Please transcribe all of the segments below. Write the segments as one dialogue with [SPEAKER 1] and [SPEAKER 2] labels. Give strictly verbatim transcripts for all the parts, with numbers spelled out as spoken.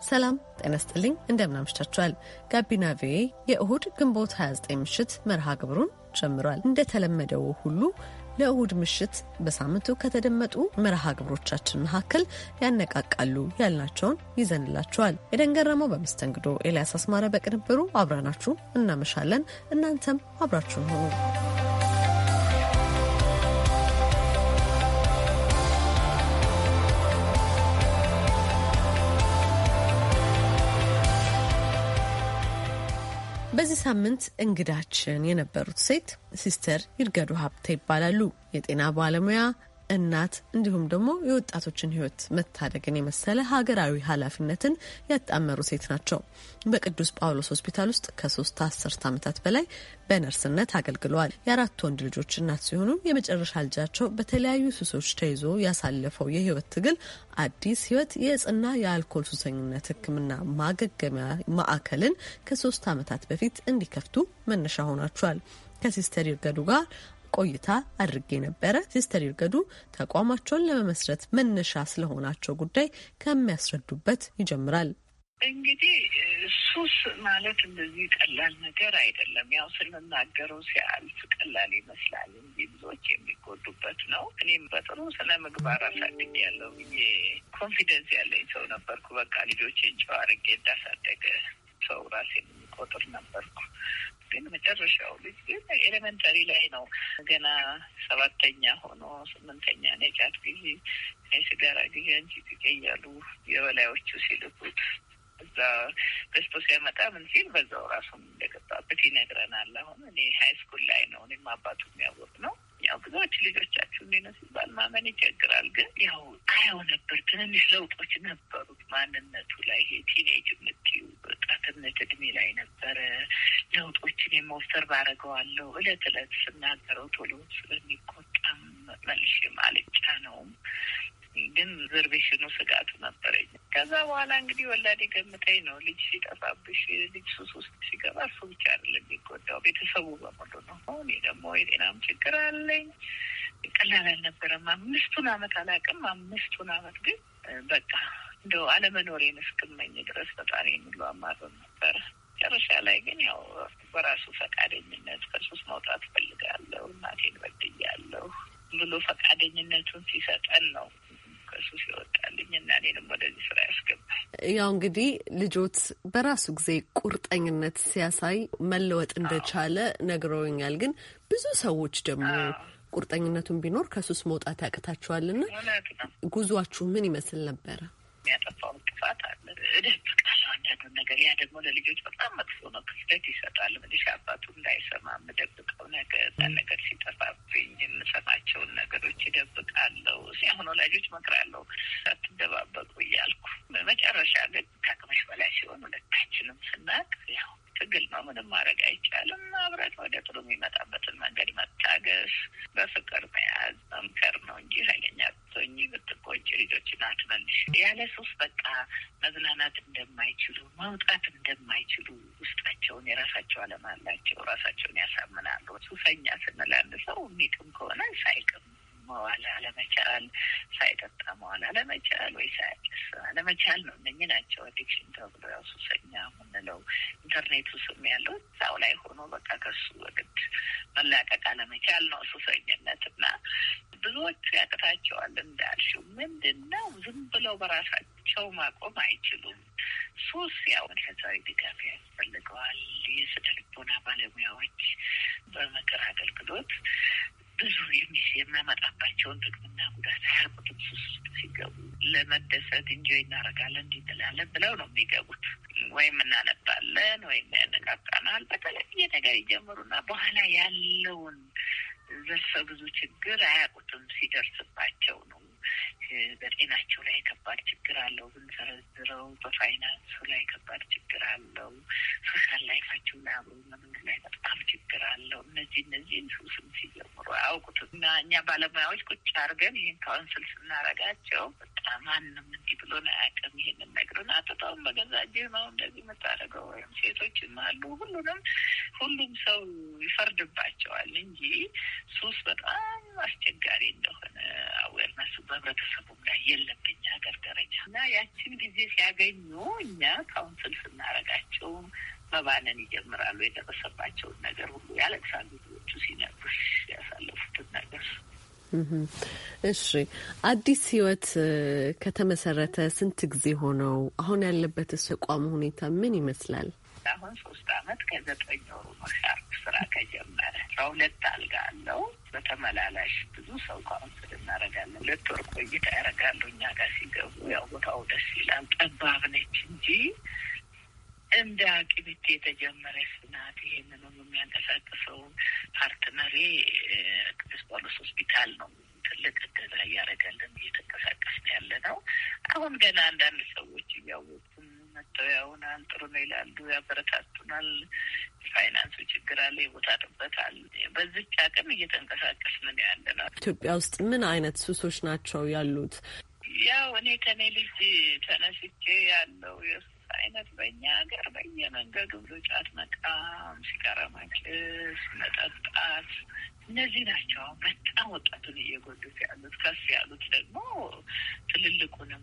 [SPEAKER 1] ሰላም ጤና ይስጥልኝ እንደምን አምሽታችኋል። ጋቢና ቪኦኤ የእሁድ ግንቦት ሃያ ዘጠኝ ምሽት መርሃ ግብሩን ጀምሯል። እንደተለመደው ሁሉ ለእሁድ ምሽት በሳምንቱ ከተደመጡ መርሃ ግብሮቻችን መካከል ያነቃቃሉ ያልናቸውን ይዘንላችኋል። የደንገረመው በመስተንግዶ፣ ኤልያስ አስማረ በቅንብሩ አብረናችሁ እናመሻለን። እናንተም አብራችሁን ሁኑ። በዚህ ሳምንት እንግዳችን የነበሩት ሴት ሲስተር ይርገዱ ሀብቴ ይባላሉ። የጤና ባለሙያ፣ እናት እንዲሁም ደግሞ የወጣቶችን ሕይወት መታደግን የመሰለ ሀገራዊ ኃላፊነትን ያጣመሩ ሴት ናቸው። በቅዱስ ጳውሎስ ሆስፒታል ውስጥ ከሶስት አስርት ዓመታት በላይ በነርስነት አገልግለዋል። የአራት ወንድ ልጆች እናት ሲሆኑ የመጨረሻ ልጃቸው በተለያዩ ሱሶች ተይዞ ያሳለፈው የህይወት ትግል አዲስ ህይወት የእጽና የአልኮል ሱሰኝነት ሕክምና ማገገሚያ ማዕከልን ከሶስት ዓመታት በፊት እንዲከፍቱ መነሻ ሆናቸዋል። ከሲስተር ይርገዱ ጋር ቆይታ አድርጌ ነበረ። ሲስተር ይርገዱ ተቋማቸውን ለመመስረት መነሻ ስለሆናቸው ጉዳይ ከሚያስረዱበት ይጀምራል።
[SPEAKER 2] እንግዲህ ሱስ ማለት እንደዚህ ቀላል ነገር አይደለም። ያው ስንናገረው ሲያልፍ ቀላል ይመስላል እንጂ ብዙዎች የሚጎዱበት ነው። እኔም በጥሩ ስነ ምግባር አሳድጌያለሁ ብዬ ኮንፊደንስ ያለኝ ሰው ነበርኩ። በቃ ልጆቼን ጨዋ አድርጌ እንዳሳደገ ሰው ራሴን የሚቆጥር ነበርኩ። ግን መጨረሻው ልጅ ግን ኤሌመንተሪ ላይ ነው ገና ሰባተኛ ሆኖ ስምንተኛ ነጫት ጊዜ የሲጋራ ጊዜ አንቺ ትቀያሉ የበላዮቹ ሲልኩት እዛ በስቶ ሲያመጣ ምን ሲል በዛው ራሱን እንደገባበት ይነግረናል። አሁን እኔ ሀይ ስኩል ላይ ነው እኔም አባቱ የሚያወቅ ነው። ያው ብዙዎች ልጆቻችሁ እንዴት ሲባል ማመን ይቸግራል። ግን ያው አየው ነበር ትንንሽ ለውጦች ነበሩት ማንነቱ ላይ። ይሄ ቲኔጅ ምትዩ ወጣትነት እድሜ ላይ ነበረ ለውጦችን የመውሰር ባረገዋለሁ። እለት እለት ስናገረው ቶሎ ስለሚቆጣም መልሼ ማልጫ ነው። ግን ዘርቤሽኑ ስጋቱ ነበረኝ። ከዛ በኋላ እንግዲህ ወላዴ ገምተኝ ነው ልጅ ሲጠፋብሽ ልጅ ሱስ ውስጥ ሲገባ እሱ ብቻ አይደለም የሚጎዳው ቤተሰቡ በሙሉ ነው። እኔ ደግሞ የጤናም ችግር አለኝ። ቀላል አልነበረም። አምስቱን አመት አላውቅም። አምስቱን አመት ግን በቃ እንደው አለመኖሬን እስክመኝ ድረስ ፈጣሪ የሚሉ አማረው ነበረ። መጨረሻ ላይ ግን ያው በራሱ ፈቃደኝነት ከሱስ መውጣት ፈልጋለሁ እናቴን በድያለሁ ብሎ ፈቃደኝነቱን ሲሰጠን ነው ከሱስ ይወጣልኝ እና እኔንም ወደዚህ ስራ ያስገባል።
[SPEAKER 1] ያው እንግዲህ ልጆት በራሱ ጊዜ ቁርጠኝነት ሲያሳይ መለወጥ እንደቻለ ነግረውኛል። ግን ብዙ ሰዎች ደግሞ ቁርጠኝነቱን ቢኖር ከሱስ መውጣት ያቅታቸዋልና ጉዟችሁ ምን ይመስል ነበረ?
[SPEAKER 2] የሚያጠፋው ጥፋት አለ እደብቃለሁ አንዳንዱን ነገር። ያ ደግሞ ለልጆች በጣም መጥፎ ነው። ክፍተት ይሰጣል። ምንሽ አባቱ እንዳይሰማ የምደብቀው ነገር ነገር ሲጠፋብኝ የምሰማቸውን ነገሮች ይደብቃለሁ። ሲያሁን ወላጆች መክራለሁ አትደባበቁ እያልኩ። መጨረሻ ግን ከአቅምሽ በላይ ሲሆን ሁለታችንም ስናቅ ያው ትግል ነው። ምንም ማድረግ አይቻልም። አብረን ወደ ጥሩ የሚመጣበትን መንገድ መታገስ፣ በፍቅር መያዝ፣ መምከር ነው እንጂ ኃይለኛ ብትሆኚ ብትቆጪ ልጆችን አትመልሽ። ያለ ሱስ በቃ መዝናናት እንደማይችሉ መውጣት እንደማይችሉ ውስጣቸውን የራሳቸው ዓለም አላቸው። ራሳቸውን ያሳምናሉ። ሱሰኛ ስንል አንድ ሰው የሚቅም ከሆነ ሳይቅም መዋል አለመቻል፣ ሳይጠጣ መዋል አለመቻል፣ ወይ ሳያጭስ አለመቻል ነው። እነኚህ ናቸው አዲክሽን ተብሎ ያው ሱሰኛ የምንለው። ኢንተርኔቱ ስም ያለው እዛው ላይ ሆኖ በቃ ከሱ ወግድ መላቀቅ አለመቻል ነው ሱሰኝነት። እና ብዙዎቹ ያቅታቸዋል እንዳልሽው። ምንድን ነው ዝም ብለው በራሳቸው ማቆም አይችሉም። ሱስ ያው መንፈሳዊ ድጋፍ ያስፈልገዋል። የስነ ልቦና ባለሙያዎች በምክር አገልግሎት ብዙ የሚስ የሚያመጣባቸውን ጥቅምና ጉዳት አያውቁትም። ሱስ ሲገቡ ለመደሰት እንጆይ እናደርጋለን እንዲንላለን ብለው ነው የሚገቡት። ወይም እናነባለን ወይም ያነቃቃናል በተለያየ ነገር ይጀምሩና በኋላ ያለውን ዘርፈ ብዙ ችግር አያውቁትም። ሲደርስባቸው ነው። በጤናቸው ላይ ከባድ ችግር አለው ብንዘረዝረው፣ በፋይናንሱ ላይ ከባድ ችግር አለው፣ ሶሻል ላይፋቸው ላይ አብሮ መኖር ላይ በጣም ችግር አለው። እነዚህ እነዚህን ሱስም ሲጀምሩ አያውቁትም። እና እኛ ባለሙያዎች ቁጭ አድርገን ይህን ካውንስል ስናረጋቸው በጣም ማንም እንዲህ ብሎን አያውቅም። ይሄንን ነግረን አጥጣውን በገዛ እጅህ ነው እንደዚህ የምታደርገው ወይም ሴቶችም አሉ። ሁሉንም ሁሉም ሰው ይፈርድባቸዋል እንጂ ሱስ በጣም አስቸጋሪ እንደሆነ አዌርነሱ በህብረተሰቡም ላይ የለም በኛ ሀገር ደረጃ። እና ያችን ጊዜ ሲያገኙ እኛ ካውንስል ስናረጋቸው መባነን ይጀምራሉ። የደረሰባቸውን ነገር ሁሉ ያለቅሳሉ። ልጆቹ ሲነግሩሽ ያሳለፉትን ነገር።
[SPEAKER 1] እሺ፣ አዲስ ህይወት ከተመሰረተ ስንት ጊዜ ሆነው? አሁን ያለበት ተቋም ሁኔታ ምን ይመስላል?
[SPEAKER 2] አሁን ሶስት አመት ከዘጠኝ ወሩ ነው ሻርፕ ስራ ከጀመረ። ሁለት አልጋ አለው። በተመላላሽ ብዙ ሰው ካውንስል እናደርጋለን። ሁለት ወር ቆይታ ያደርጋሉ እኛ ጋር ሲገቡ። ያው ቦታው ደስ ይላል። ጠባብ ነች እንጂ እንደ አቅቢቴ የተጀመረ ስናት ይሄንንም የሚያንቀሳቅሰው ፓርትነሬ ቅዱስ ጳውሎስ ሆስፒታል ነው። ትልቅ እገዛ እያደረገልን እየተንቀሳቀስን ያለ ነው። አሁን ገና አንዳንድ ሰዎች እያወቁን መጥተው ያውናል፣ ጥሩ ነው ይላሉ፣ ያበረታቱናል። ፋይናንሱ ችግር አለ፣ የቦታ ጥበት አለ። በዚች አቅም እየተንቀሳቀስን ያለ ነው። ኢትዮጵያ
[SPEAKER 1] ውስጥ ምን አይነት ሱሶች ናቸው ያሉት?
[SPEAKER 2] ያው እኔ ከኔ ልጅ ተነስቼ ያለው የሱስ አይነት በእኛ ሀገር በየመንገዱ ጫት መቃም፣ ሲጋራ ማጨስ፣ መጠጣት እነዚህ ናቸው በጣም ወጣቱን እየጎዱት ያሉት። ከፍ ያሉት ደግሞ ትልልቁንም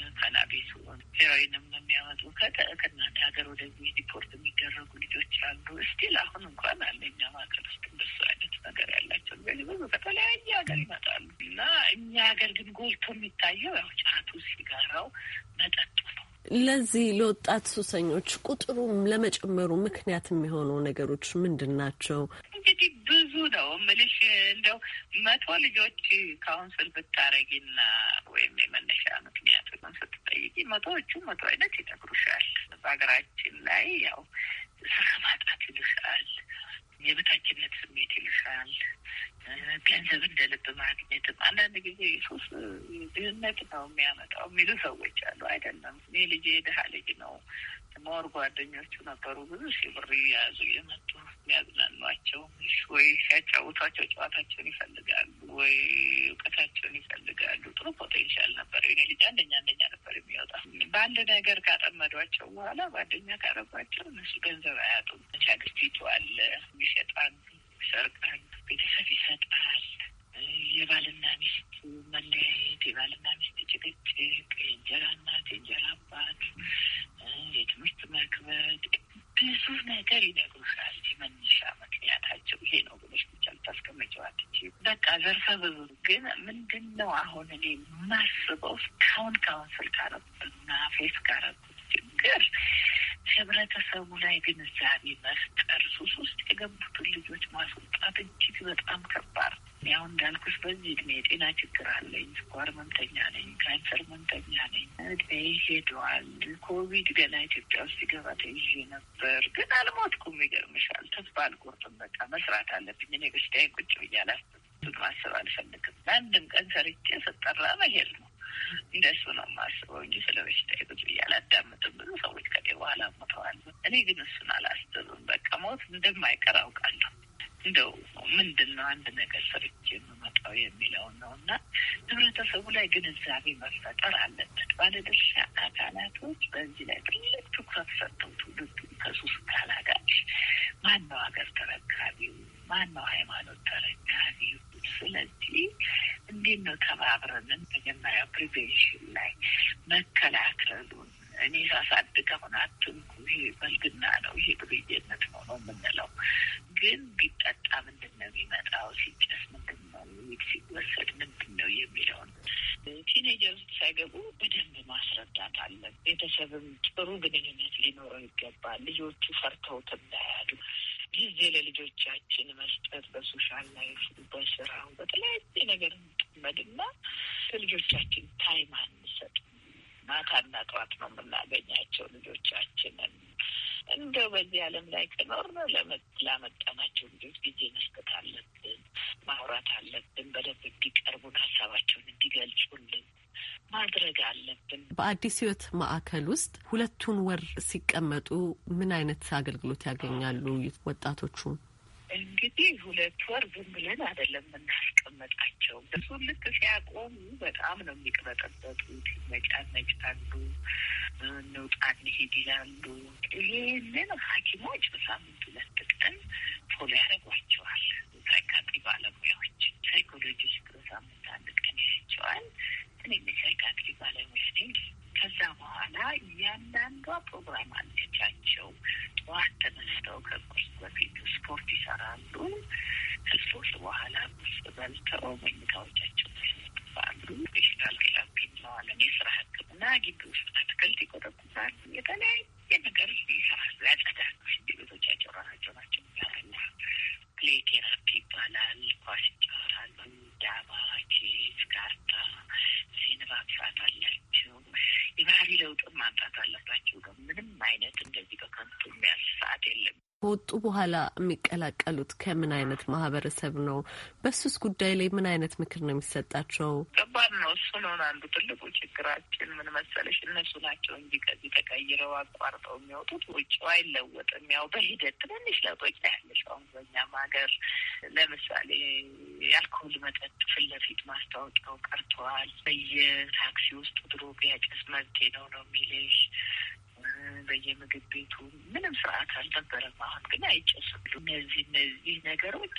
[SPEAKER 2] ካናቢሱን ሄሮይንም የሚያመጡ ከእናንተ ሀገር ወደዚህ ዲፖርት የሚደረጉ ልጆች አሉ። እስቲል አሁን እንኳን አለኛ ማዕከል ውስጥ እንደሱ አይነት ነገር ያላቸው በዚህ ብዙ ከተለያየ ሀገር ይመጣሉ እና እኛ ሀገር ግን ጎልቶ የሚታየው ያው ጫቱ፣ ሲጋራው፣ መጠጡ ነው።
[SPEAKER 1] ለዚህ ለወጣት ሱሰኞች ቁጥሩም ለመጨመሩ ምክንያት የሚሆኑ ነገሮች ምንድን ናቸው?
[SPEAKER 2] እንግዲህ ብዙ ነው የምልሽ። እንደው መቶ ልጆች ካውንስል ብታረጊና ወይም የመነሻ ምክንያት ስትጠይቂ መቶዎቹ መቶ አይነት ይነግሩሻል። በሀገራችን ላይ ያው ስራ ማጣት ይልሻል፣ የበታችነት ስሜት ይልሻል፣ ገንዘብ እንደ ልብ ማግኘትም አንዳንድ ጊዜ ሱስ ድህነት ነው የሚያመጣው የሚሉ ሰዎች አሉ። አይደለም። እኔ ልጄ ድሀ ልጅ ነው። ሞር ጓደኞቹ ነበሩ ብዙ ሺህ ብር የያዙ የመጡ የሚያዝናኗቸው፣ ወይ ሲያጫውቷቸው ጨዋታቸውን ይፈልጋሉ፣ ወይ እውቀታቸውን ይፈልጋሉ። ጥሩ ፖቴንሻል ነበር። የኔ ልጅ አንደኛ አንደኛ ነበር የሚወጣ። በአንድ ነገር ካጠመዷቸው በኋላ በአንደኛ ካረጓቸው እነሱ ገንዘብ አያጡም። ቻግስቲቱ አለ፣ ይሸጣሉ፣ ይሰርቃሉ፣ ቤተሰብ ይሰጣል። የባልና ሚስት መለያየት፣ የባልና ሚስት ጭቅጭቅ፣ የእንጀራ እናት፣ የእንጀራ አባት፣ የትምህርት መክበድ፣ ብዙ ነገር ይነግሩሻል። መነሻ ምክንያታቸው ይሄ ነው ብለሽ ብቻ ልታስቀምጪው አትችይም። በቃ ዘርፈ ብዙ። ግን ምንድን ነው አሁን እኔ የማስበው እስካሁን ካውንስል ካረኩትና ፌስ ካረኩት ችግር ህብረተሰቡ ላይ ግንዛቤ መፍጠር፣ ሱስ ውስጥ የገቡትን ልጆች ማስወጣት እጅግ በጣም ከባድ። ያው እንዳልኩሽ በዚህ እድሜ የጤና ችግር አለኝ፣ ስኳር ህመምተኛ ነኝ፣ ካንሰር ህመምተኛ ነኝ። እድሜ ሄደዋል። ኮቪድ ገና ኢትዮጵያ ውስጥ ሲገባ ተይዤ ነበር፣ ግን አልሞትኩም። ይገርምሻል። ተስፋ አልቆርጥም። በቃ መስራት አለብኝ። እኔ በሽታዬን ቁጭ ብዬ አላስብም፣ ማሰብ አልፈልግም። ለአንድም ቀን ሰርቼ ስጠራ መሄድ ነው። እንደሱ ነው የማስበው እንጂ ስለ በሽታዬ ቁጭ ብዬ አላዳምጥም። ብዙ ሰዎች ከኔ በኋላ ሞተዋል። እኔ ግን እሱን አላስብም። በቃ ሞት እንደማይቀር አውቃለሁ። እንደው ምንድን ነው አንድ ነገር ሰርቼ የምመጣው የሚለውን ነው እና ህብረተሰቡ ላይ ግንዛቤ መፈጠር አለበት። ባለድርሻ አካላቶች በዚህ ላይ ትልቅ ትኩረት ሰጥተው ትውልዱ ከሱስ ካላጋጭ ማን ነው ሀገር ተረካቢው? ማን ነው ሃይማኖት ተረካቢው? ስለዚህ እንዴት ነው ተባብረንን መጀመሪያ ፕሪቬንሽን ላይ መከላከሉን እኔ ሳሳድግ አሁን አትንኩ፣ ይሄ በልግና ነው፣ ይሄ ግብይነት ነው ነው የምንለው። ግን ቢጠጣ ምንድን ነው የሚመጣው? ሲጨስ ምንድን ነው? ሲወሰድ ምንድን ነው የሚለውን ቲኔጀር ውስጥ ሳይገቡ በደንብ ማስረዳት አለን። ቤተሰብም ጥሩ ግንኙነት ሊኖረው ይገባል። ልጆቹ ፈርተውት እንዳያሉ ጊዜ ለልጆቻችን መስጠት፣ በሶሻል ላይፍ፣ በስራው፣ በተለያየ ነገር እንጥመድና ለልጆቻችን ታይም አንሰጥ። ማታና ጠዋት ነው የምናገኛቸው ልጆቻችንን። እንደው በዚህ ዓለም ላይ ከኖርን ላመጣናቸው ልጆች ጊዜ መስጠት አለብን፣ ማውራት አለብን። በደንብ እንዲቀርቡን፣ ሀሳባቸውን እንዲገልጹልን ማድረግ አለብን።
[SPEAKER 1] በአዲስ ህይወት ማዕከል ውስጥ ሁለቱን ወር ሲቀመጡ ምን አይነት አገልግሎት ያገኛሉ ወጣቶቹ?
[SPEAKER 2] እንግዲህ ሁለት ወር ዝም ብለን አይደለም የምናስቀምጣቸው። እሱ ልክ ሲያቆሙ በጣም ነው የሚቅበጠበጡት፣ ይመጫነጫሉ፣ እንውጣ እንሂድ ይላሉ። ይህንን ሐኪሞች በሳምንት ሁለት ቀን ቶሎ ያደርጓቸዋል። ሳይካትሪ ባለሙያዎች፣ ሳይኮሎጂስት በሳምንት አንድ ቀን ያቸዋል። እኔ ሳይካትሪ ባለሙያ ነኝ። ከዛ በኋላ እያንዳንዷ ፕሮግራም አለቻቸው። ጠዋት ተነስተው ከቁርስ በፊት ስፖርት ይሰራሉ። ከስፖርት በኋላ ቁርስ በልተው መኝታዎቻቸው ያስጠፋሉ። ስፔሻል ቴራፒ እንለዋለን። የስራ ሕክምና ግቢ ውስጥ አትክልት ይቆጠቁታሉ። የተለያየ ነገር ይሰራሉ፣ ያጸዳሉ። ቤቶቻቸው ራሳቸው ናቸው ያረና ፕሌይ ቴራፒ ይባላል። ኳስ ይጫወታሉ። ዳባ፣ ቼዝ፣ ካርታ፣ ሲኒማ ክፍት አላቸው። የባህሪ ለውጥ ማምጣት አለባቸው። ምንም አይነት እንደዚህ በከንቱ የሚያልፍ ሰዓት የለም።
[SPEAKER 1] ከወጡ በኋላ የሚቀላቀሉት ከምን አይነት ማህበረሰብ ነው? በሱስ ጉዳይ ላይ ምን አይነት ምክር ነው የሚሰጣቸው?
[SPEAKER 2] ከባድ ነው። እሱ ነው አንዱ ትልቁ ችግራችን። ምን መሰለሽ፣ እነሱ ናቸው እንጂ ከዚህ ተቀይረው አቋርጠው የሚወጡት ውጭው አይለወጥም። ያው በሂደት ትንንሽ ለውጦች ያለሽ። አሁን በእኛም ሀገር ለምሳሌ የአልኮል መጠጥ ፊት ለፊት ማስታወቂያው ቀርተዋል። በየታክሲ ውስጥ ድሮ ቢያጨስ መብቴ ነው ነው የሚልሽ። በየምግብ ቤቱ ምንም ስርዓት አልነበረም። አሁን ግን አይጨስም። እነዚህ እነዚህ ነገሮች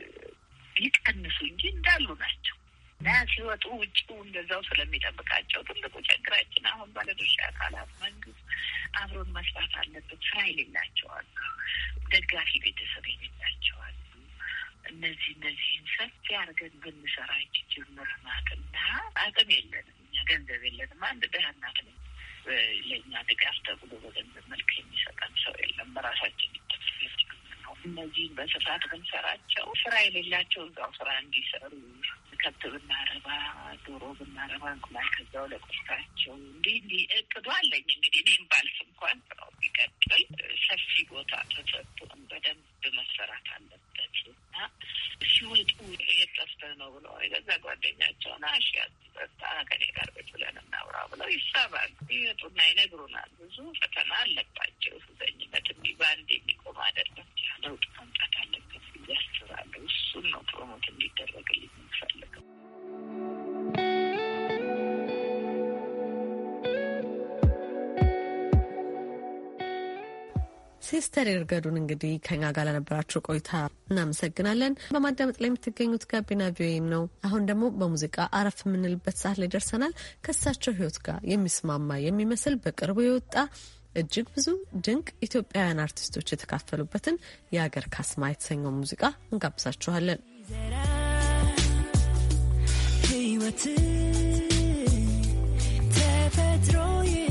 [SPEAKER 2] ሊቀንሱ እንጂ እንዳሉ ናቸው እና ሲወጡ ውጭው እንደዛው ስለሚጠብቃቸው ትልቁ ችግራችን አሁን ባለድርሻ አካላት፣ መንግስት አብሮን መስራት አለበት። ስራ የሌላቸው አሉ፣ ደጋፊ ቤተሰብ የሌላቸው አሉ። እነዚህ እነዚህን ሰፊ አድርገን ብንሰራ ጅምር ናትና አቅም የለንም እኛ፣ ገንዘብ የለንም። አንድ ደህና እናት ነኝ ለእኛ ድጋፍ ተብሎ በገንዘብ መልክ የሚሰጠን ሰው የለም። በራሳችን ይተፍት ነው። እነዚህን በስፋት ብንሰራቸው ስራ የሌላቸው እዛው ስራ እንዲሰሩ፣ ከብት ብናረባ፣ ዶሮ ብናረባ፣ እንቁላል ከዛው ለቁርሳቸው እንዲህ እንዲህ እቅዱ አለኝ። እንግዲህ እኔም ባልፍ እንኳን ስራው ቢቀጥል ሰፊ ቦታ ተሰጥቶን በደንብ መሰራት አለበት እና ሲወጡ የጠፍተህ ነው ብለው የገዛ ጓደኛቸውን አሽያት በጣ ከኔ ጋር ቁጭ ብለን እናውራ ብለው ይሳባሉ። ይወጡና ይነግሩናል። ብዙ ፈተና አለባቸው። ሱሰኝነት እንዲህ በአንድ የሚቆም አይደለም። ለውጥ መምጣት አለበት ብዬ አስባለሁ። እሱን ነው ፕሮሞት እንዲደረግልኝ የምፈልገው።
[SPEAKER 1] ሲስተር ይርገዱን እንግዲህ ከኛ ጋር ለነበራችሁ ቆይታ እናመሰግናለን። በማዳመጥ ላይ የምትገኙት ጋቢና ቪኦኤ ነው። አሁን ደግሞ በሙዚቃ አረፍ የምንልበት ሰዓት ላይ ደርሰናል። ከእሳቸው ሕይወት ጋር የሚስማማ የሚመስል በቅርቡ የወጣ እጅግ ብዙ ድንቅ ኢትዮጵያውያን አርቲስቶች የተካፈሉበትን የአገር ካስማ የተሰኘው ሙዚቃ እንጋብዛችኋለን። ሕይወት ተፈጥሮ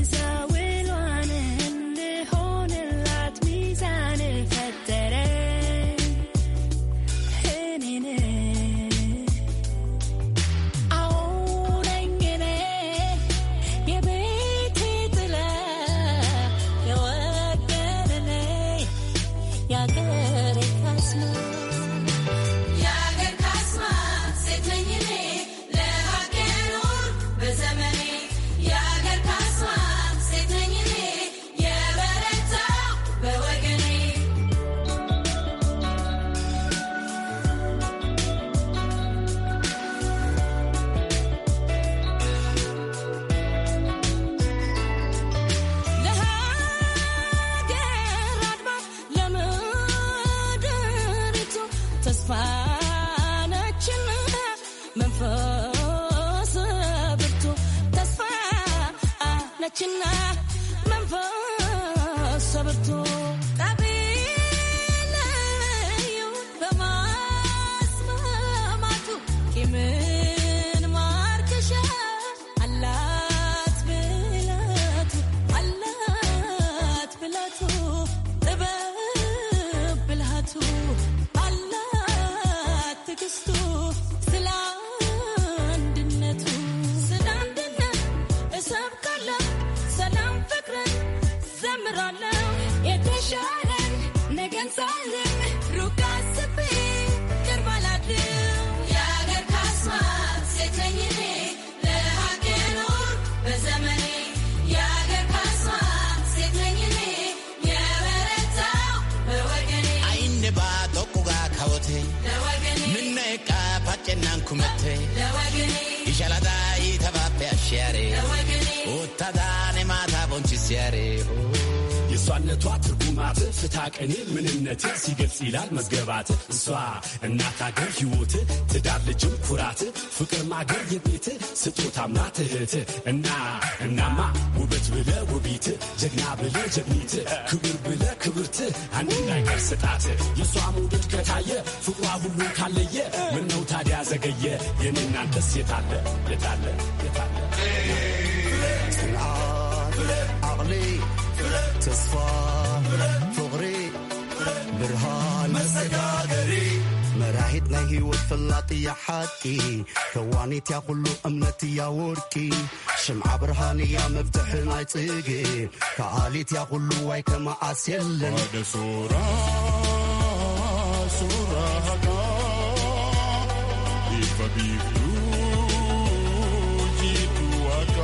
[SPEAKER 3] የሷነቷ ትርጉማት ፍታቀኔ ምንነት ሲገልጽ ይላል መዝገባት። እሷ እናት አገር ሕይወት ትዳር ልጅም ኩራት ፍቅር ማገር የቤት ስጦታም ናት እህት እና እናማ ብለ ውቢት ጀግና ብለ ጀግኒት ክብር ብለ ክብርት አንድ ነገር ስጣት የሷ መውደድ ከታየ ፍቅሯ ሁሉ ካለየ ምነው ታዲያ ዘገየ የኔ እናንተስ የታለ የታለ የታለ
[SPEAKER 4] ጽናት አቅሊ ተስፋ ፍቅሪ ብርሃን መሰጋገሪ መራሒት ናይ ህይወት ፈላጥ እያ ሓቂ ከዋኒት ያ ኩሉ እምነት እያ ወርቂ ሽምዓ ብርሃን እያ መፍትሒ ናይ ጽጌ ከኣሊት ያ ኩሉ ዋይ ከመዓስ የለን ወደ ሱራ ሱራሃጋ ይፈቢፍሉ ጂቱዋጋ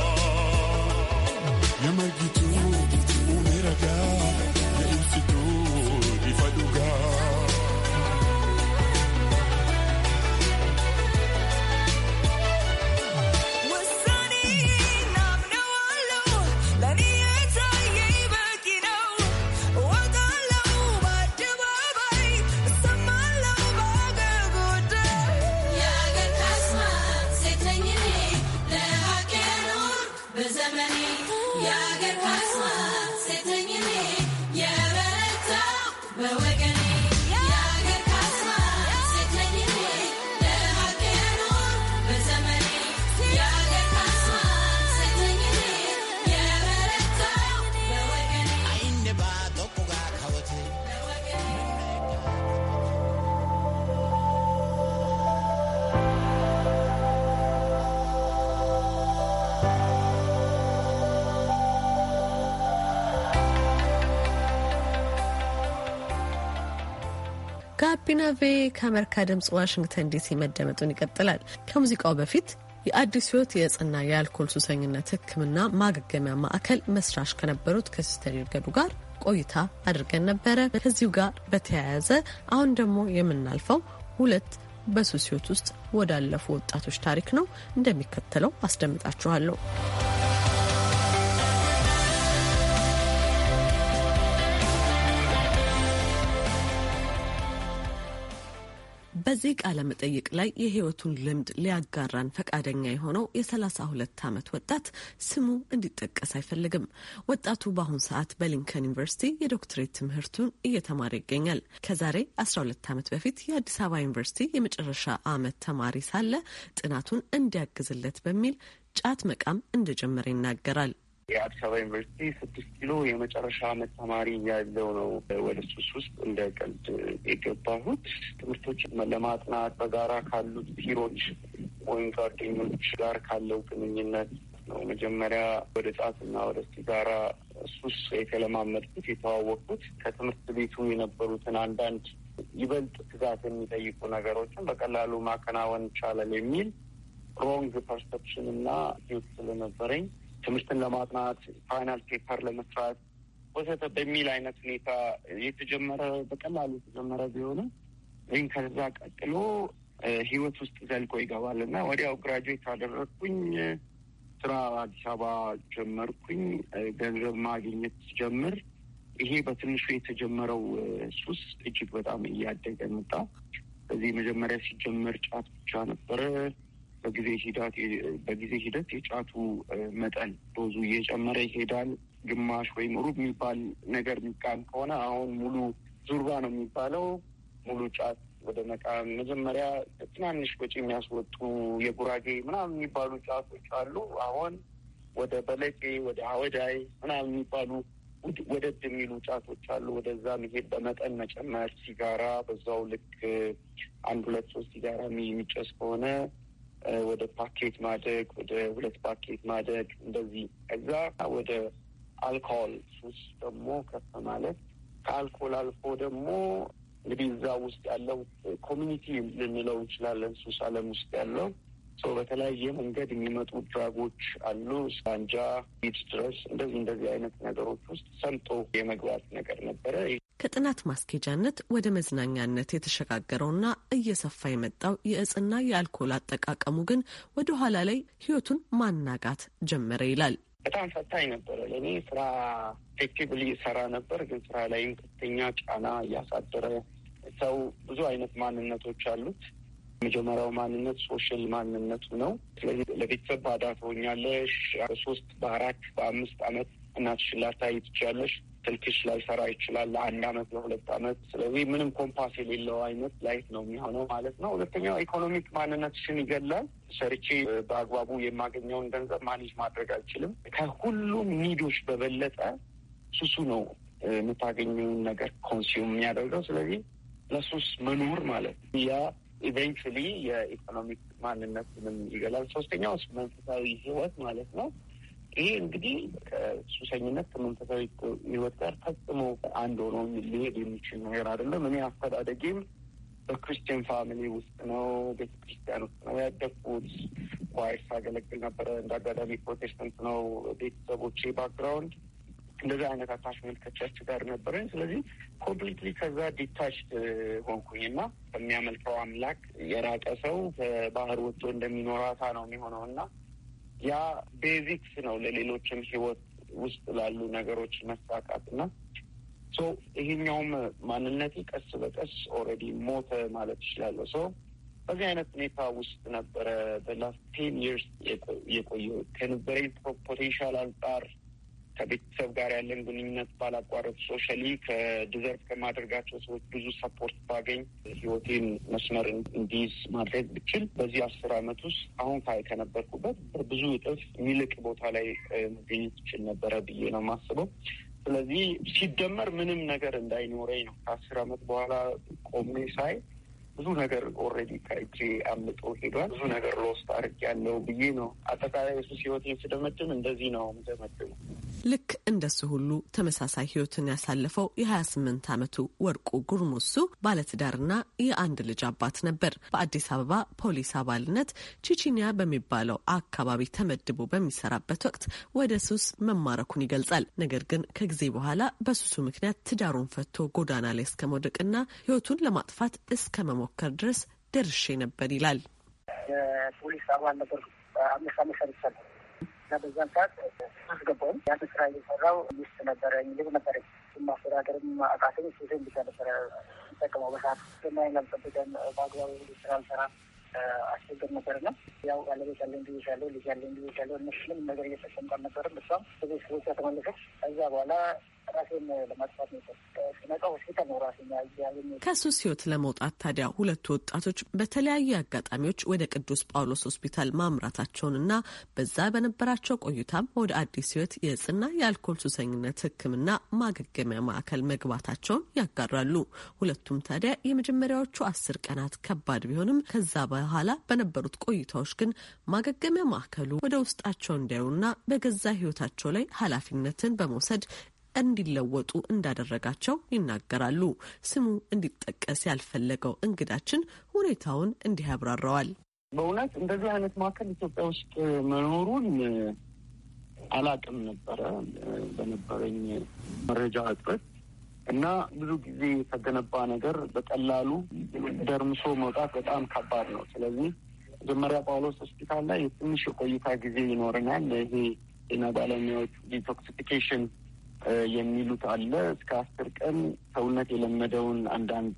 [SPEAKER 4] የመጊቱ ኡሜረጋ የኢንስቱ ይፈዱጋ
[SPEAKER 1] ጋቢና ቬ ከአሜሪካ ድምጽ ዋሽንግተን ዲሲ መደመጡን ይቀጥላል። ከሙዚቃው በፊት የአዲስ ሕይወት የእጽና የአልኮል ሱሰኝነት ሕክምና ማገገሚያ ማዕከል መስራች ከነበሩት ከሲስተር ይርገዱ ጋር ቆይታ አድርገን ነበረ። ከዚሁ ጋር በተያያዘ አሁን ደግሞ የምናልፈው ሁለት በሱስ ሕይወት ውስጥ ወዳለፉ ወጣቶች ታሪክ ነው። እንደሚከተለው አስደምጣችኋለሁ። በዚህ ቃለ መጠይቅ ላይ የህይወቱን ልምድ ሊያጋራን ፈቃደኛ የሆነው የሰላሳ ሁለት ዓመት ወጣት ስሙ እንዲጠቀስ አይፈልግም። ወጣቱ በአሁኑ ሰዓት በሊንከን ዩኒቨርሲቲ የዶክትሬት ትምህርቱን እየተማረ ይገኛል። ከዛሬ አስራ ሁለት ዓመት በፊት የአዲስ አበባ ዩኒቨርሲቲ የመጨረሻ ዓመት ተማሪ ሳለ ጥናቱን እንዲያግዝለት በሚል ጫት መቃም እንደጀመረ ይናገራል።
[SPEAKER 5] የአዲስ አበባ ዩኒቨርሲቲ ስድስት ኪሎ የመጨረሻ ዓመት ተማሪ ያለው ነው ወደ ሱስ ውስጥ እንደ ቀልድ የገባሁት። ትምህርቶች ለማጥናት በጋራ ካሉት ፒሮች ወይም ጓደኞች ጋር ካለው ግንኙነት ነው። መጀመሪያ ወደ ጫትና ወደ ሲጋራ ሱስ የተለማመድኩት የተዋወቅኩት ከትምህርት ቤቱ የነበሩትን አንዳንድ ይበልጥ ትጋት የሚጠይቁ ነገሮችን በቀላሉ ማከናወን ይቻላል የሚል ሮንግ ፐርሰፕሽን እና ህይወት ስለነበረኝ ትምህርትን ለማጥናት ፋይናል ፔፐር ለመስራት ወሰተ በሚል አይነት ሁኔታ የተጀመረ በቀላሉ የተጀመረ ቢሆንም ግን ከዛ ቀጥሎ ህይወት ውስጥ ዘልቆ ይገባል እና ወዲያው ግራጁዌት አደረግኩኝ። ስራ አዲስ አበባ ጀመርኩኝ። ገንዘብ ማግኘት ጀምር። ይሄ በትንሹ የተጀመረው ሱስ እጅግ በጣም እያደገ መጣ። በዚህ መጀመሪያ ሲጀመር ጫት ብቻ ነበረ። በጊዜ ሂደት በጊዜ ሂደት የጫቱ መጠን ዶዙ እየጨመረ ይሄዳል። ግማሽ ወይም ሩብ የሚባል ነገር የሚቃም ከሆነ አሁን ሙሉ ዙርባ ነው የሚባለው። ሙሉ ጫት ወደ መቃም መጀመሪያ ትናንሽ ወጪ የሚያስወጡ የጉራጌ ምናምን የሚባሉ ጫቶች አሉ። አሁን ወደ በለቄ ወደ አወዳይ ምናምን የሚባሉ ወደድ የሚሉ ጫቶች አሉ። ወደዛ መሄድ በመጠን መጨመር፣ ሲጋራ በዛው ልክ አንድ ሁለት ሶስት ሲጋራ የሚጨስ ከሆነ ወደ ፓኬት ማደግ፣ ወደ ሁለት ፓኬት ማደግ እንደዚህ። ከዛ ወደ አልኮል ሱስ ደግሞ ከፍ ማለት፣ ከአልኮል አልፎ ደግሞ እንግዲህ እዛ ውስጥ ያለው ኮሚኒቲ ልንለው እንችላለን። ሱስ ዓለም ውስጥ ያለው ሰው በተለያየ መንገድ የሚመጡ ድራጎች አሉ። ሳንጃ ቢት ድረስ እንደዚህ እንደዚህ አይነት ነገሮች ውስጥ ሰምጦ የመግባት ነገር ነበረ።
[SPEAKER 1] ከጥናት ማስኬጃነት ወደ መዝናኛነት የተሸጋገረውና እየሰፋ የመጣው የእጽና የአልኮል አጠቃቀሙ ግን ወደ ኋላ ላይ ህይወቱን ማናጋት ጀመረ ይላል።
[SPEAKER 5] በጣም ፈታኝ ነበረ ለእኔ። ስራ ኤክቲቭሊ ሰራ ነበር፣ ግን ስራ ላይም ከፍተኛ ጫና እያሳደረ። ሰው ብዙ አይነት ማንነቶች አሉት። መጀመሪያው ማንነት ሶሻል ማንነቱ ነው። ስለዚህ ለቤተሰብ ባዳ ትሆኛለሽ። በሶስት በአራት በአምስት አመት እናትሽን ላታይ ትችያለሽ። ስልክሽ ላይሰራ ይችላል ለአንድ አመት ለሁለት አመት። ስለዚህ ምንም ኮምፓስ የሌለው አይነት ላይፍ ነው የሚሆነው ማለት ነው። ሁለተኛው ኢኮኖሚክ ማንነትሽን ይገላል። ሰርቼ በአግባቡ የማገኘውን ገንዘብ ማኔጅ ማድረግ አልችልም። ከሁሉም ኒዶች በበለጠ ሱሱ ነው የምታገኘውን ነገር ኮንሱም የሚያደርገው። ስለዚህ ለሱስ መኖር ማለት ነው። ያ ኢቨንቹሊ የኢኮኖሚክ ማንነትንም ይገላል። ሶስተኛው መንፈሳዊ ህይወት ማለት ነው። ይሄ እንግዲህ ከሱሰኝነት ከመንፈሳዊ ህይወት ጋር ፈጽሞ አንድ ሆኖ ሊሄድ የሚችል ነገር አይደለም። እኔ አስተዳደጌም በክርስቲያን ፋሚሊ ውስጥ ነው፣ ቤተክርስቲያን ውስጥ ነው ያደግኩት። ኳይር ሳገለግል ነበረ። እንደ አጋጣሚ ፕሮቴስታንት ነው ቤተሰቦቼ ባክግራውንድ። እንደዚህ አይነት አታችመንት ከቸርች ጋር ነበረኝ። ስለዚህ ኮምፕሊትሊ ከዛ ዲታችድ ሆንኩኝ እና ከሚያመልከው አምላክ የራቀ ሰው ከባህር ወጥቶ እንደሚኖር አሳ ነው የሚሆነው እና ያ ቤዚክስ ነው ለሌሎችም ህይወት ውስጥ ላሉ ነገሮች መሳካት እና ሶ ይሄኛውም ማንነቴ ቀስ በቀስ ኦልሬዲ ሞተ ማለት ይችላለሁ። ሶ በዚህ አይነት ሁኔታ ውስጥ ነበረ በላስት ቴን ይርስ የቆየው። ከነበረኝ ፖቴንሻል አንጻር ከቤተሰብ ጋር ያለን ግንኙነት ባላቋረጥ፣ ሶሻሊ ከዲዘርቭ ከማድረጋቸው ሰዎች ብዙ ሰፖርት ባገኝ ህይወቴን መስመር እንዲይዝ ማድረግ ብችል በዚህ አስር አመት ውስጥ አሁን ካይ ከነበርኩበት ብዙ እጥፍ የሚልቅ ቦታ ላይ መገኘት ይችል ነበረ ብዬ ነው የማስበው። ስለዚህ ሲደመር ምንም ነገር እንዳይኖረኝ ነው። ከአስር አመት በኋላ ቆሜ ሳይ ብዙ ነገር ኦልሬዲ ከእጄ አምልጦ ሄዷል። ብዙ ነገር ሎስት አድርጌያለሁ ብዬ ነው አጠቃላይ የሱስ ህይወቴን ስደመድም እንደዚህ ነው የምደመድመው።
[SPEAKER 1] ልክ እንደሱ ሁሉ ተመሳሳይ ህይወትን ያሳለፈው የሀያ ስምንት አመቱ ወርቁ ጉርሙሱ ባለትዳርና የአንድ ልጅ አባት ነበር። በአዲስ አበባ ፖሊስ አባልነት ቺቺኒያ በሚባለው አካባቢ ተመድቦ በሚሰራበት ወቅት ወደ ሱስ መማረኩን ይገልጻል። ነገር ግን ከጊዜ በኋላ በሱሱ ምክንያት ትዳሩን ፈቶ ጎዳና ላይ እስከ መውደቅና ህይወቱን ለማጥፋት እስከ መሞከር ድረስ ደርሼ ነበር ይላል።
[SPEAKER 6] የፖሊስ አባል ነበር። አምስት አመት ሰርቻለሁ እና በዛን ሰዓት አስገባውም ያን ስራ እየሰራው ሚስት ነበረኝ፣ ልጅ ነበረኝ። ማስተዳደርም አቃተኝ። ሱሴን ብቻ ነበረ ጠቀመው በሰዓት ስናይን ለምጠብቀን በአግባቡ ስራ አልሰራ አስቸግር ነበርና ያው ባለቤት ያለኝ ብዬሻለሁ፣ ልጅ ያለኝ ብዬሻለሁ። እነሱ ምንም ነገር እየተሰምኩ አልነበርም። እሷም ቤት ሰዎች ተመለሰች። ከዛ በኋላ ራሴን ለማጥፋት ነበር ስነቃ ሆስፒታል ነው ራሴን ያገኘ።
[SPEAKER 1] ከሱስ ህይወት ለመውጣት ታዲያ ሁለቱ ወጣቶች በተለያዩ አጋጣሚዎች ወደ ቅዱስ ጳውሎስ ሆስፒታል ማምራታቸውንና በዛ በነበራቸው ቆይታም ወደ አዲስ ህይወት የእጽና የአልኮል ሱሰኝነት ሕክምና ማገገሚያ ማዕከል መግባታቸውን ያጋራሉ። ሁለቱም ታዲያ የመጀመሪያዎቹ አስር ቀናት ከባድ ቢሆንም ከዛ በኋላ በነበሩት ቆይታዎች ግን ማገገሚያ ማዕከሉ ወደ ውስጣቸው እንዲያዩና በገዛ ህይወታቸው ላይ ኃላፊነትን በመውሰድ እንዲለወጡ እንዳደረጋቸው ይናገራሉ። ስሙ እንዲጠቀስ ያልፈለገው እንግዳችን ሁኔታውን እንዲህ ያብራራዋል።
[SPEAKER 5] በእውነት እንደዚህ አይነት ማዕከል ኢትዮጵያ ውስጥ መኖሩን አላውቅም ነበረ በነበረኝ መረጃ እጥረት እና ብዙ ጊዜ የተገነባ ነገር በቀላሉ ደርምሶ መውጣት በጣም ከባድ ነው። ስለዚህ መጀመሪያ ጳውሎስ ሆስፒታል ላይ የትንሽ የቆይታ ጊዜ ይኖረናል። ይሄ ጤና ባለሙያዎች ዲቶክሲፊኬሽን የሚሉት አለ። እስከ አስር ቀን ሰውነት የለመደውን አንዳንድ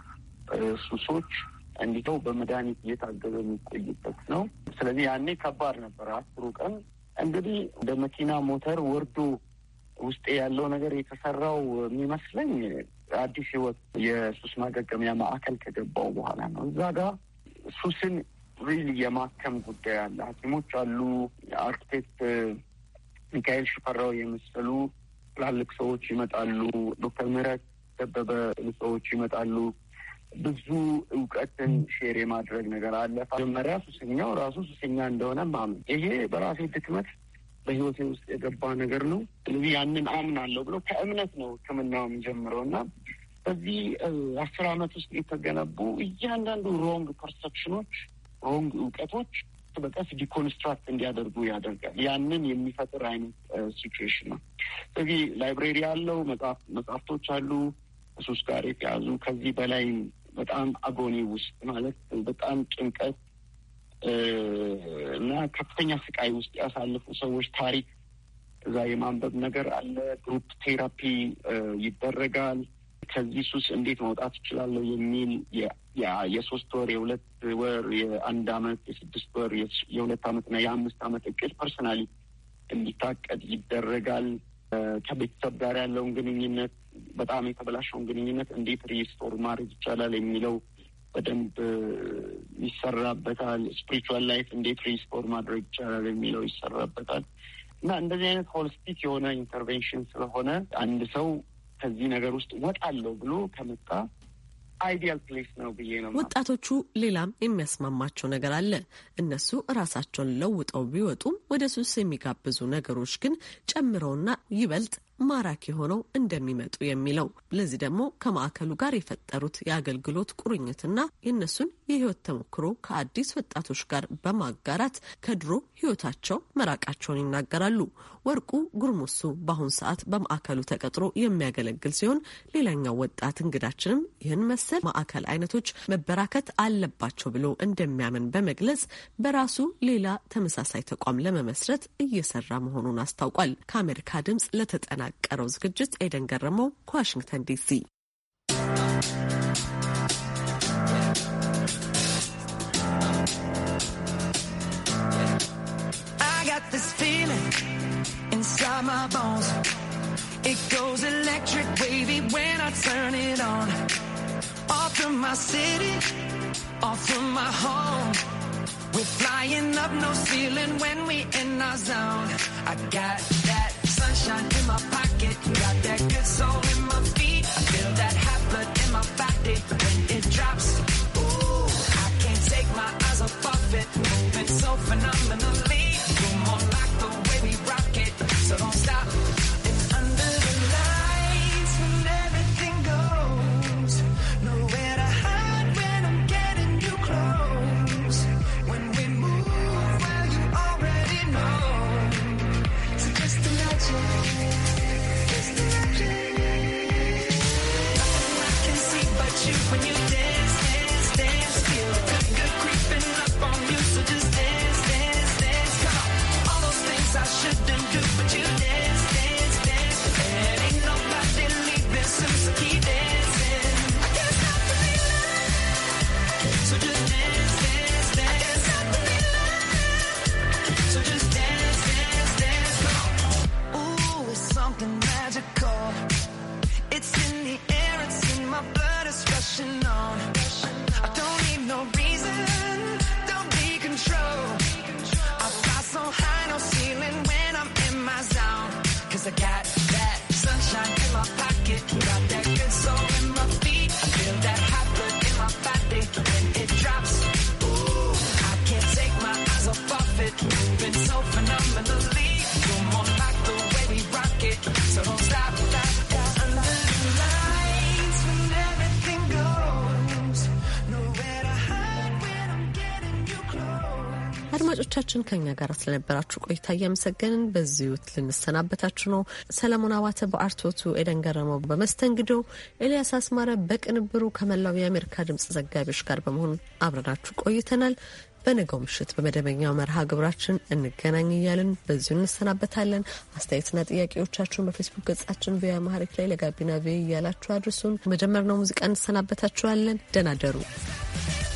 [SPEAKER 5] ሱሶች እንዲተው በመድኃኒት እየታገዘ የሚቆይበት ነው። ስለዚህ ያኔ ከባድ ነበር። አስሩ ቀን እንግዲህ እንደ መኪና ሞተር ወርዶ ውስጤ ያለው ነገር የተሰራው የሚመስለኝ አዲስ ህይወት የሱስ ማገገሚያ ማዕከል ከገባው በኋላ ነው። እዛ ጋር ሱስን ሪሊ የማከም ጉዳይ አለ። ሐኪሞች አሉ። አርክቴክት ሚካኤል ሽፈራው የመሰሉ ትላልቅ ሰዎች ይመጣሉ። ዶክተር ምህረት ደበበ ሰዎች ይመጣሉ። ብዙ እውቀትን ሼር የማድረግ ነገር አለ። መጀመሪያ ሱሰኛው ራሱ ሱሰኛ እንደሆነ ማመን፣ ይሄ በራሴ ድክመት በህይወቴ ውስጥ የገባ ነገር ነው። ስለዚህ ያንን አምናለሁ ብሎ ከእምነት ነው ሕክምናው የሚጀምረው እና በዚህ አስር አመት ውስጥ የተገነቡ እያንዳንዱ ሮንግ ፐርሰፕሽኖች፣ ሮንግ እውቀቶች በቀስ ዲኮንስትራክት እንዲያደርጉ ያደርጋል። ያንን የሚፈጥር አይነት ሲቹዌሽን ነው። ስለዚህ ላይብሬሪ ያለው መጽሐፍ መጽሐፍቶች አሉ ሱስ ጋር የተያዙ ከዚህ በላይ በጣም አጎኒ ውስጥ ማለት በጣም ጭንቀት እና ከፍተኛ ስቃይ ውስጥ ያሳለፉ ሰዎች ታሪክ እዛ የማንበብ ነገር አለ። ግሩፕ ቴራፒ ይደረጋል። ከዚህ ሱስ እንዴት መውጣት ይችላለሁ የሚል ያ የሶስት ወር የሁለት ወር የአንድ አመት የስድስት ወር የሁለት አመትና የአምስት አመት እቅድ ፐርሰናሊ እንዲታቀድ ይደረጋል። ከቤተሰብ ጋር ያለውን ግንኙነት በጣም የተበላሸውን ግንኙነት እንዴት ሪስቶር ማድረግ ይቻላል የሚለው በደንብ ይሰራበታል። ስፒሪቹዋል ላይፍ እንዴት ሪስቶር ማድረግ ይቻላል የሚለው ይሰራበታል እና እንደዚህ አይነት ሆሊስቲክ የሆነ ኢንተርቬንሽን ስለሆነ አንድ ሰው ከዚህ ነገር ውስጥ ወጣለሁ ብሎ ከመጣ አይዲያል ፕሌስ ነው ብዬ ነው።
[SPEAKER 1] ወጣቶቹ ሌላም የሚያስማማቸው ነገር አለ። እነሱ ራሳቸውን ለውጠው ቢወጡም ወደ ሱስ የሚጋብዙ ነገሮች ግን ጨምረውና ይበልጥ ማራኪ ሆነው እንደሚመጡ የሚለው። ለዚህ ደግሞ ከማዕከሉ ጋር የፈጠሩት የአገልግሎት ቁርኝትና የእነሱን የህይወት ተሞክሮ ከአዲስ ወጣቶች ጋር በማጋራት ከድሮ ህይወታቸው መራቃቸውን ይናገራሉ። ወርቁ ጉርሙሱ በአሁኑ ሰዓት በማዕከሉ ተቀጥሮ የሚያገለግል ሲሆን ሌላኛው ወጣት እንግዳችንም ይህን መሰል ማዕከል አይነቶች መበራከት አለባቸው ብሎ እንደሚያምን በመግለጽ በራሱ ሌላ ተመሳሳይ ተቋም ለመመስረት እየሰራ መሆኑን አስታውቋል። ከአሜሪካ ድምጽ ለተጠናቀረው ዝግጅት ኤደን ገረመው ከዋሽንግተን ዲሲ። Inside my bones, it goes electric wavy when I turn it on. Off from my city, off from my home, we're flying up no ceiling when we in our zone. I got that sunshine in my pocket, got that good soul in my feet. I feel that hot blood in my body when it drops. Ooh, I can't take my eyes off it, moving so phenomenally. You're more like the way we rock it, so don't stop. And under the lights when everything goes, nowhere to hide when I'm getting you close. When we move, well you already know. So just imagine, just imagine. Nothing I can see but you when you dance, dance, dance. Feel the good, good creeping up on you, so just dance, dance, dance. Come on, all those things I shouldn't do, but you dance, dance, dance. And ain't nobody leaving soon, so keep dancing. I can't stop the feeling, so just dance, dance, dance. I can't stop the feeling, so just dance, dance, dance. Come on. Ooh, it's something magical. It's in the air, it's in my blood, it's rushing on. I don't need no reason, don't be control. I fly so high, no ceiling when I'm in my zone. Cause I got that sunshine in my pocket, got that good soul in my feet. I feel that hot blood in my body when it drops. Ooh, I can't take my eyes off it, moving so phenomenally. You're more like the way we rock it, so don't stop, stop, stop. Under the lights when everything goes, nowhere to hide when I'm getting you close. አድማጮቻችን ከኛ ጋር ስለነበራችሁ ቆይታ እያመሰገንን በዚሁ ልንሰናበታችሁ ነው። ሰለሞን አባተ በአርቶቱ፣ ኤደን ገረመው በመስተንግዶ፣ ኤልያስ አስማረ በቅንብሩ ከመላው የአሜሪካ ድምጽ ዘጋቢዎች ጋር በመሆን አብረናችሁ ቆይተናል። በነገው ምሽት በመደበኛው መርሃ ግብራችን እንገናኝ እያልን በዚሁ እንሰናበታለን። አስተያየትና ጥያቄዎቻችሁን በፌስቡክ ገጻችን ቪኦኤ አማርኛ ላይ ለጋቢና ቪኦኤ እያላችሁ አድርሱን። መጀመርነው ሙዚቃ እንሰናበታችኋለን። ደህና ደሩ።